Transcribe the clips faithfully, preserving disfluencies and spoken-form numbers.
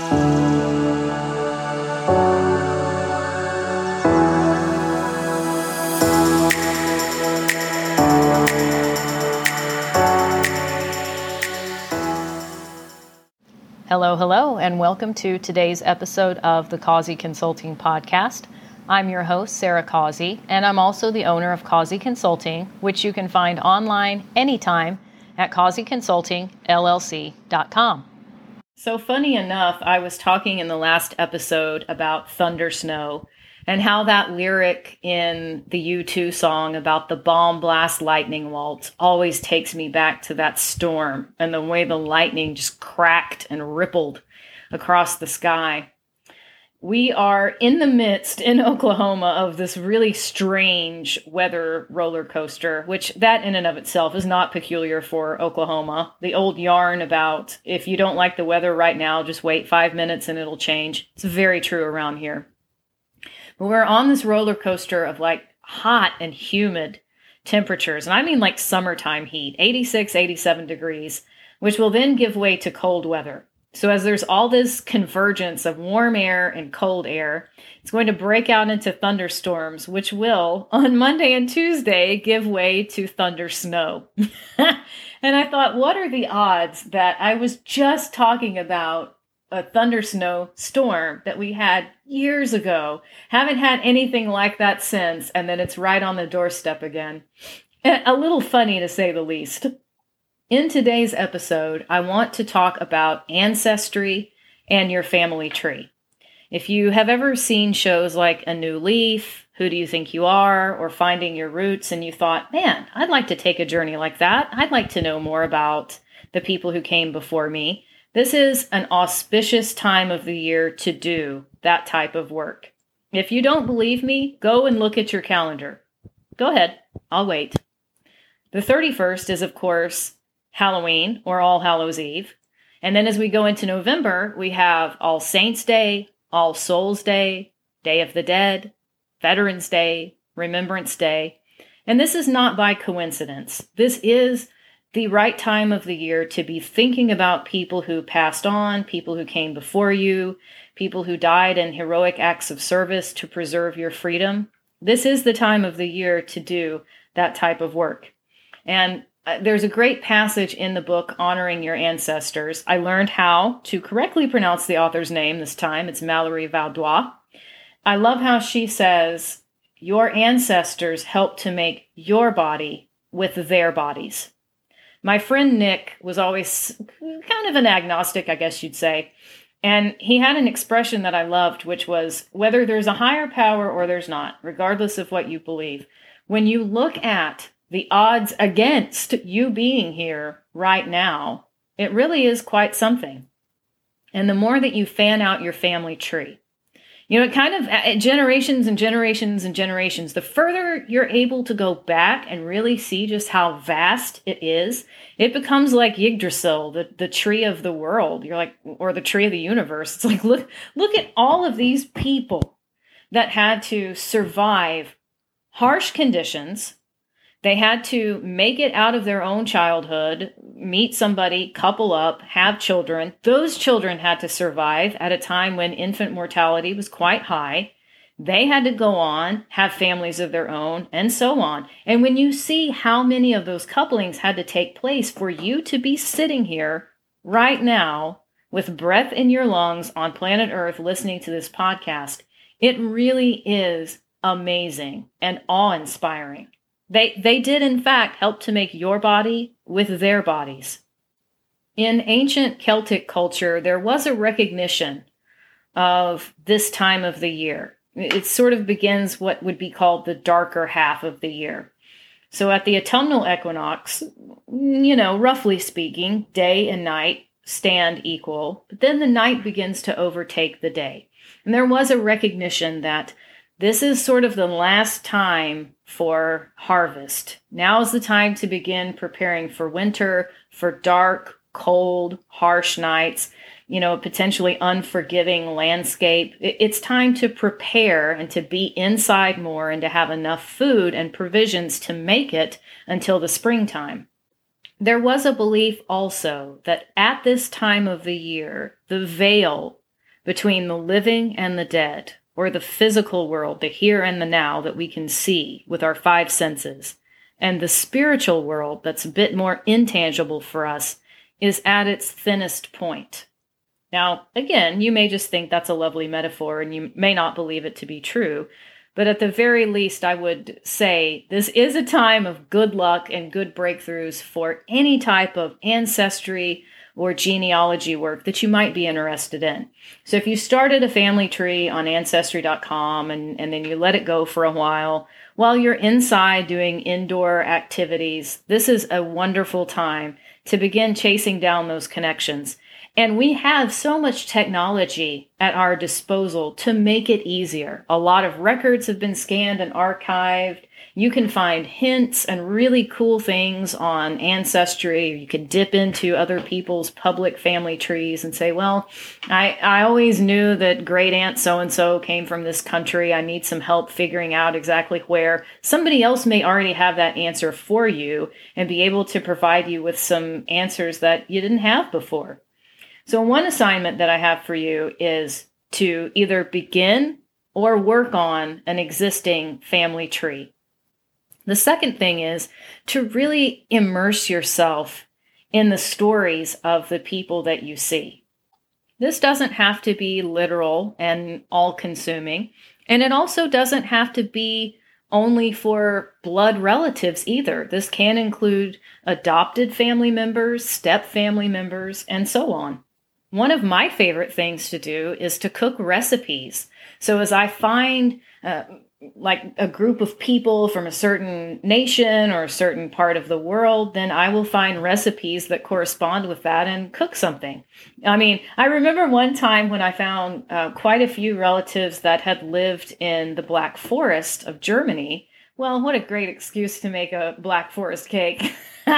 Hello, hello, and welcome to today's episode of the Causey Consulting Podcast. I'm your host, Sarah Causey, and I'm also the owner of Causey Consulting, which you can find online anytime at causey consulting l l c dot com. So funny enough, I was talking in the last episode about Thunder Snow and how that lyric in the U two song about the bomb blast lightning waltz always takes me back to that storm and the way the lightning just cracked and rippled across the sky. We are in the midst in Oklahoma of this really strange weather roller coaster, which that in and of itself is not peculiar for Oklahoma. The old yarn about if you don't like the weather right now, just wait five minutes and it'll change. It's very true around here. But we're on this roller coaster of like hot and humid temperatures. And I mean like summertime heat, eighty-six, eighty-seven degrees, which will then give way to cold weather. So as there's all this convergence of warm air and cold air, it's going to break out into thunderstorms, which will, on Monday and Tuesday, give way to thunder snow. And I thought, what are the odds that I was just talking about a thunder snow storm that we had years ago, haven't had anything like that since, and then it's right on the doorstep again. A little funny to say the least. In today's episode, I want to talk about ancestry and your family tree. If you have ever seen shows like A New Leaf, Who Do You Think You Are, or Finding Your Roots, and you thought, man, I'd like to take a journey like that. I'd like to know more about the people who came before me. This is an auspicious time of the year to do that type of work. If you don't believe me, go and look at your calendar. Go ahead, I'll wait. The thirty-first is, of course, Halloween, or All Hallows Eve. And then as we go into November, we have All Saints Day, All Souls Day, Day of the Dead, Veterans Day, Remembrance Day. And this is not by coincidence. This is the right time of the year to be thinking about people who passed on, people who came before you, people who died in heroic acts of service to preserve your freedom. This is the time of the year to do that type of work. And uh, there's a great passage in the book, Honoring Your Ancestors. I learned how to correctly pronounce the author's name this time. It's Mallory Vaudois. I love how she says, your ancestors helped to make your body with their bodies. My friend Nick was always kind of an agnostic, I guess you'd say. And he had an expression that I loved, which was, whether there's a higher power or there's not, regardless of what you believe, when you look at the odds against you being here right now, it really is quite something. And the more that you fan out your family tree, you know, it kind of generations and generations and generations, the further you're able to go back and really see just how vast it is, it becomes like Yggdrasil, the, the tree of the world. You're like, or the tree of the universe. It's like, look, look at all of these people that had to survive harsh conditions. They had to make it out of their own childhood, meet somebody, couple up, have children. Those children had to survive at a time when infant mortality was quite high. They had to go on, have families of their own, and so on. And when you see how many of those couplings had to take place for you to be sitting here right now with breath in your lungs on planet Earth listening to this podcast, it really is amazing and awe-inspiring. They they did, in fact, help to make your body with their bodies. In ancient Celtic culture, there was a recognition of this time of the year. It sort of begins what would be called the darker half of the year. So at the autumnal equinox, you know, roughly speaking, day and night stand equal, but then the night begins to overtake the day. And there was a recognition that this is sort of the last time for harvest. Now is the time to begin preparing for winter, for dark, cold, harsh nights, you know, potentially unforgiving landscape. It's time to prepare and to be inside more and to have enough food and provisions to make it until the springtime. There was a belief also that at this time of the year, the veil between the living and the dead, or the physical world, the here and the now that we can see with our five senses, and the spiritual world that's a bit more intangible for us, is at its thinnest point. Now, again, you may just think that's a lovely metaphor and you may not believe it to be true, but at the very least, I would say this is a time of good luck and good breakthroughs for any type of ancestry or genealogy work that you might be interested in. So if you started a family tree on Ancestry dot com and, and then you let it go for a while, while you're inside doing indoor activities, this is a wonderful time to begin chasing down those connections. And we have so much technology at our disposal to make it easier. A lot of records have been scanned and archived. You can find hints and really cool things on Ancestry. You can dip into other people's public family trees and say, well, I, I always knew that great aunt so-and-so came from this country. I need some help figuring out exactly where. Somebody else may already have that answer for you and be able to provide you with some answers that you didn't have before. So one assignment that I have for you is to either begin or work on an existing family tree. The second thing is to really immerse yourself in the stories of the people that you see. This doesn't have to be literal and all-consuming, and it also doesn't have to be only for blood relatives either. This can include adopted family members, step family members, and so on. One of my favorite things to do is to cook recipes. So as I find uh, like a group of people from a certain nation or a certain part of the world, then I will find recipes that correspond with that and cook something. I mean, I remember one time when I found uh, quite a few relatives that had lived in the Black Forest of Germany. Well, what a great excuse to make a Black Forest cake.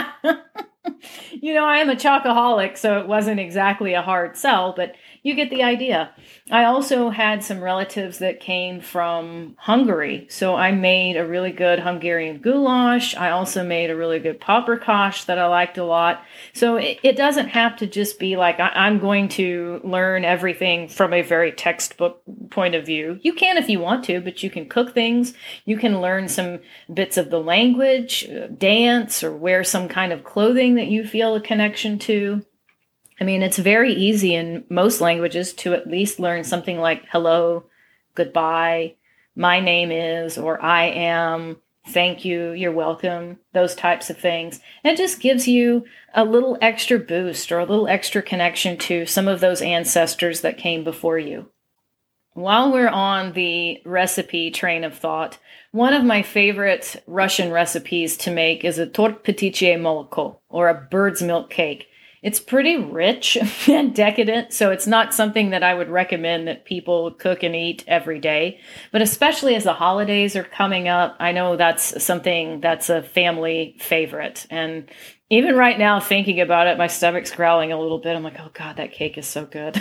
You know, I am a chocoholic, so it wasn't exactly a hard sell, but you get the idea. I also had some relatives that came from Hungary, so I made a really good Hungarian goulash. I also made a really good paprikash that I liked a lot. So it, it doesn't have to just be like, I, I'm going to learn everything from a very textbook point of view. You can if you want to, but you can cook things. You can learn some bits of the language, dance, or wear some kind of clothing that you feel a connection to. I mean, it's very easy in most languages to at least learn something like hello, goodbye, my name is, or I am, thank you, you're welcome, those types of things. And it just gives you a little extra boost or a little extra connection to some of those ancestors that came before you. While we're on the recipe train of thought, one of my favorite Russian recipes to make is a tort ptichye moloko, or a bird's milk cake. It's pretty rich and decadent, so it's not something that I would recommend that people cook and eat every day. But especially as the holidays are coming up, I know that's something that's a family favorite. And even right now, thinking about it, my stomach's growling a little bit. I'm like, oh God, that cake is so good.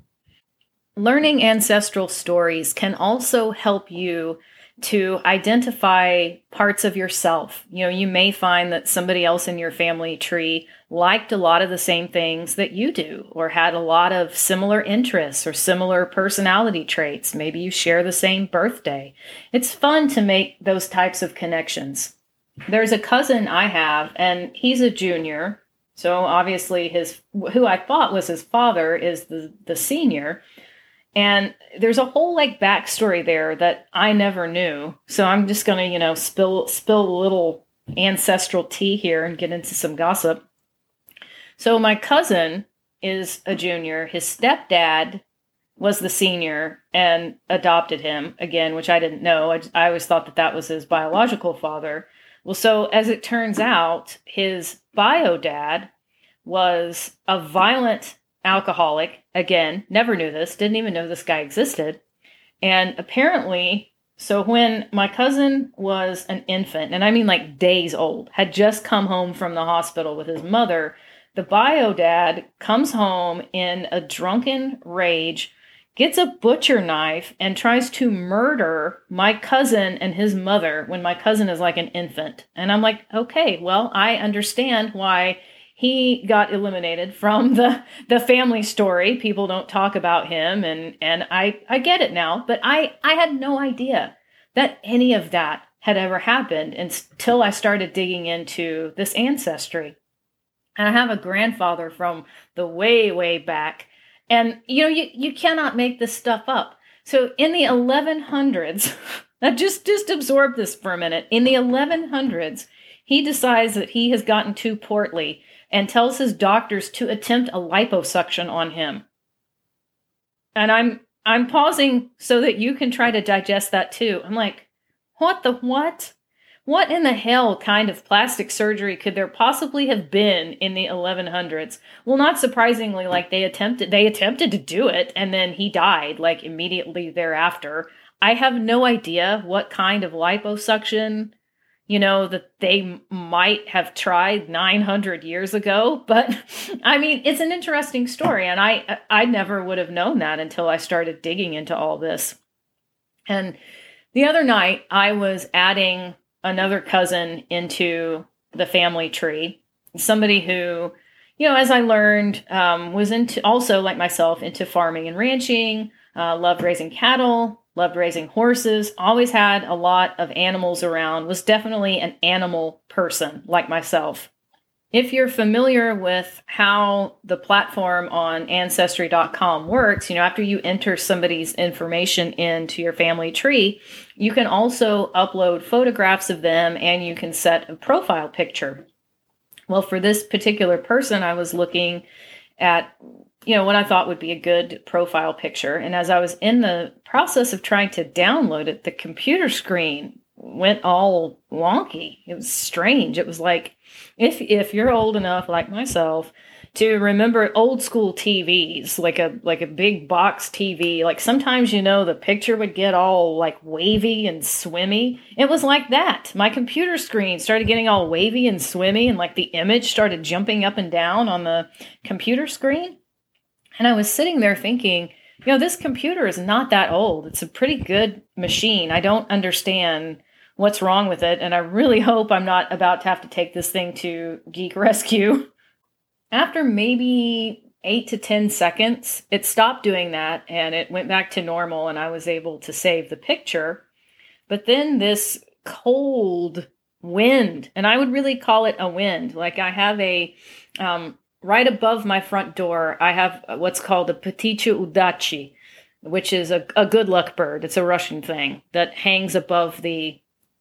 Learning ancestral stories can also help you to identify parts of yourself. You know, you may find that somebody else in your family tree liked a lot of the same things that you do, or had a lot of similar interests or similar personality traits. Maybe you share the same birthday. It's fun to make those types of connections. There's a cousin I have, and he's a junior. So obviously his, who I thought was his father, is the, the senior. And there's a whole like backstory there that I never knew. So I'm just going to, you know, spill spill a little ancestral tea here and get into some gossip. So my cousin is a junior. His stepdad was the senior and adopted him again, which I didn't know. I, I always thought that that was his biological father. Well, so as it turns out, his bio dad was a violent alcoholic. Again, never knew this, didn't even know this guy existed. And apparently, so when my cousin was an infant, and I mean like days old, had just come home from the hospital with his mother, the bio dad comes home in a drunken rage, gets a butcher knife, and tries to murder my cousin and his mother when my cousin is like an infant. And I'm like, okay, well, I understand why he got eliminated from the, the family story. People don't talk about him, and, and I, I get it now, but I, I had no idea that any of that had ever happened until I started digging into this ancestry. And I have a grandfather from the way, way back. And, you know, you, you cannot make this stuff up. So in the eleven hundreds, now just, just absorb this for a minute. In the eleven hundreds, he decides that he has gotten too portly and tells his doctors to attempt a liposuction on him. And I'm I'm pausing so that you can try to digest that too. I'm like, what the what? What in the hell kind of plastic surgery could there possibly have been in the eleven hundreds? Well, not surprisingly, like they attempted, they attempted to do it, and then he died like immediately thereafter. I have no idea what kind of liposuction, you know, that they might have tried nine hundred years ago. But I mean, it's an interesting story, and I I never would have known that until I started digging into all this. And the other night, I was adding another cousin into the family tree, somebody who, you know, as I learned, um, was into also, like myself, into farming and ranching, uh, loved raising cattle, loved raising horses, always had a lot of animals around, was definitely an animal person like myself. If you're familiar with how the platform on Ancestry dot com works, you know, after you enter somebody's information into your family tree, you can also upload photographs of them and you can set a profile picture. Well, for this particular person, I was looking at, you know, what I thought would be a good profile picture. And as I was in the process of trying to download it, the computer screen went all wonky. It was strange. It was like, if if you're old enough, like myself, to remember old school T Vs, like a like a big box T V, like sometimes, you know, the picture would get all like wavy and swimmy. It was like that. My computer screen started getting all wavy and swimmy, and like the image started jumping up and down on the computer screen. And I was sitting there thinking, you know, this computer is not that old. It's a pretty good machine. I don't understand what's wrong with it, and I really hope I'm not about to have to take this thing to Geek Rescue. After maybe eight to ten seconds, it stopped doing that, and it went back to normal, and I was able to save the picture. But then this cold wind, and I would really call it a wind, like I have a... Um, right above my front door, I have what's called a Pticha Udachi, which is a, a good luck bird. It's a Russian thing that hangs above the,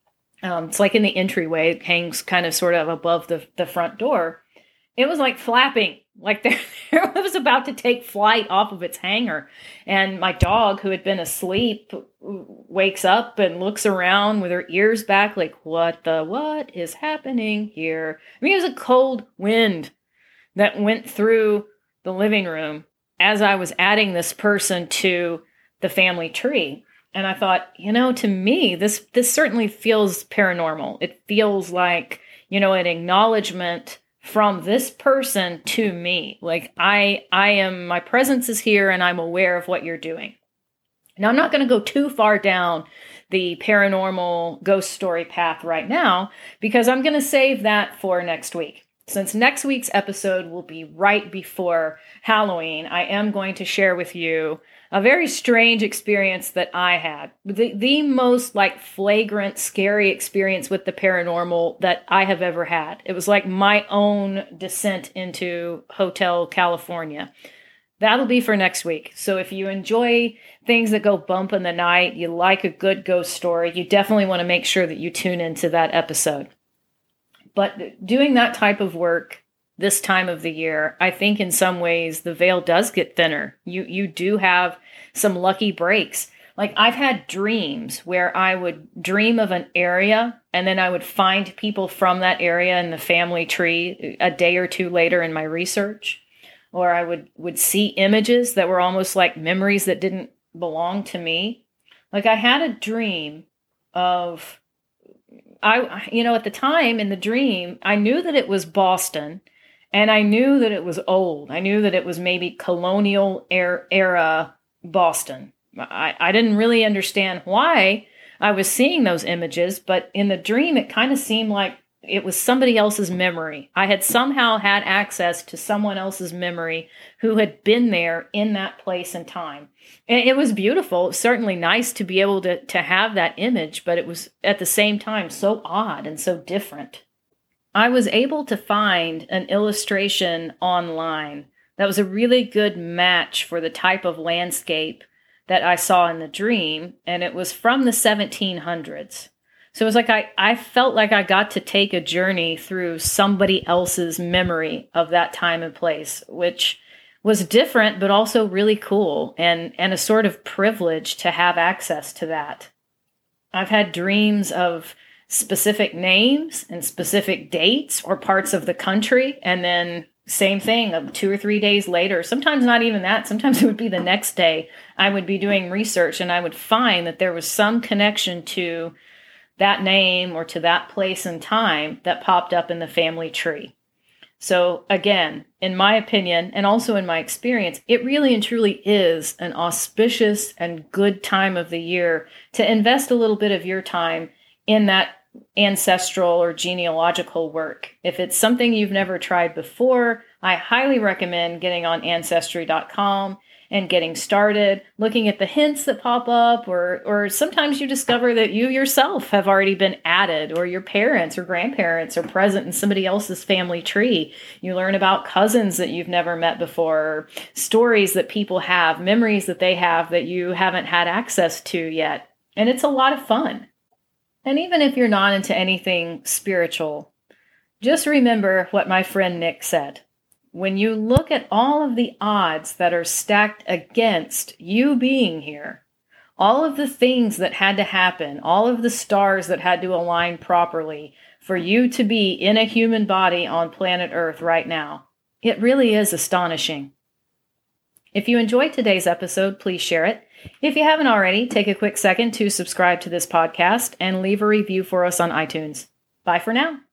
um, it's like in the entryway, it hangs kind of sort of above the, the front door. It was like flapping, like there, it was about to take flight off of its hanger. And my dog, who had been asleep, wakes up and looks around with her ears back like, what the, what is happening here? I mean, it was a cold wind that went through the living room as I was adding this person to the family tree. And I thought, you know, to me, this this certainly feels paranormal. It feels like, you know, an acknowledgement from this person to me. Like I I am, my presence is here and I'm aware of what you're doing. Now, I'm not going to go too far down the paranormal ghost story path right now, because I'm going to save that for next week. Since next week's episode will be right before Halloween, I am going to share with you a very strange experience that I had. The, the most like flagrant, scary experience with the paranormal that I have ever had. It was like my own descent into Hotel California. That'll be for next week. So if you enjoy things that go bump in the night, you like a good ghost story, you definitely want to make sure that you tune into that episode. But doing that type of work this time of the year, I think in some ways the veil does get thinner. You you do have some lucky breaks. Like I've had dreams where I would dream of an area and then I would find people from that area in the family tree a day or two later in my research. Or I would, would see images that were almost like memories that didn't belong to me. Like I had a dream of... I, you know, at the time in the dream, I knew that it was Boston, and I knew that it was old. I knew that it was maybe colonial era Boston. I, I didn't really understand why I was seeing those images, but in the dream, it kind of seemed like it was somebody else's memory. I had somehow had access to someone else's memory who had been there in that place and time. And it was beautiful. It was certainly nice to be able to, to have that image, but it was at the same time so odd and so different. I was able to find an illustration online that was a really good match for the type of landscape that I saw in the dream, and it was from the seventeen hundreds. So it was like I, I felt like I got to take a journey through somebody else's memory of that time and place, which was different, but also really cool and, and a sort of privilege to have access to that. I've had dreams of specific names and specific dates or parts of the country, and then same thing, of two or three days later, sometimes not even that, sometimes it would be the next day, I would be doing research and I would find that there was some connection to that name or to that place and time that popped up in the family tree. So again, in my opinion, and also in my experience, it really and truly is an auspicious and good time of the year to invest a little bit of your time in that ancestral or genealogical work. If it's something you've never tried before, I highly recommend getting on ancestry dot com and getting started, looking at the hints that pop up, or or sometimes you discover that you yourself have already been added, or your parents or grandparents are present in somebody else's family tree. You learn about cousins that you've never met before, or stories that people have, memories that they have that you haven't had access to yet. And it's a lot of fun. And even if you're not into anything spiritual, just remember what my friend Nick said. When you look at all of the odds that are stacked against you being here, all of the things that had to happen, all of the stars that had to align properly for you to be in a human body on planet Earth right now, it really is astonishing. If you enjoyed today's episode, please share it. If you haven't already, take a quick second to subscribe to this podcast and leave a review for us on iTunes. Bye for now.